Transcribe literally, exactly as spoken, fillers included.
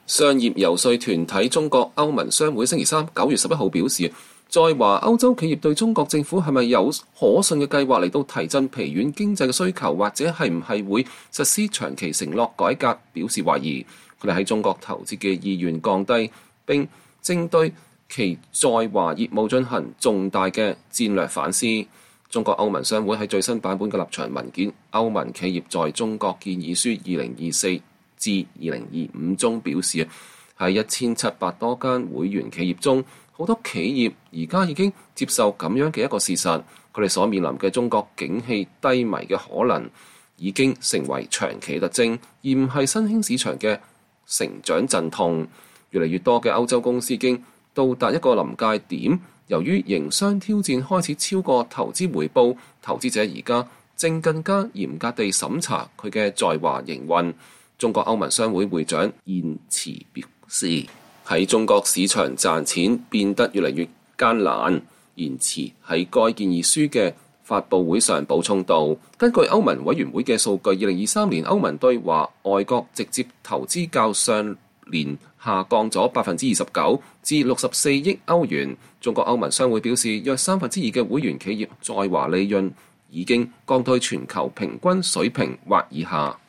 商業遊說團體中國歐盟商會星期三九月十一號表示，在華歐洲企業對中國政府係咪有可信嘅計劃嚟到提振疲軟經濟嘅需求，或者係唔係會實施長期承諾改革表示懷疑。佢哋喺中國投資嘅意願降低，並正對其在華業務進行重大嘅戰略反思。中國歐盟商會喺最新版本嘅立場文件《歐盟企業在中國建議書二零二四至二零二五》中表示，喺一千七百多間會員企業中，好多企業而家已經接受咁樣嘅一個事實，佢哋所面臨嘅中國景氣低迷嘅可能已經成為長期特徵，而唔係新興市場嘅成長陣痛。越嚟越多嘅歐洲公司已經到達一個臨界點，由於營商挑戰開始超過投資回報，投資者而家正更加嚴格地審查佢嘅在華營運。中國歐盟商會會長燕慈表示，喺中國市場賺錢變得越嚟越艱難。燕慈喺該建議書嘅發佈會上補充道，根據歐盟委員會嘅數據，二零二三年歐盟對華外國直接投資較上年下降咗百分之二十九至六十四億歐元。中國歐盟商會表示，約三分之二嘅會員企業在華利潤已經降到全球平均水平或以下。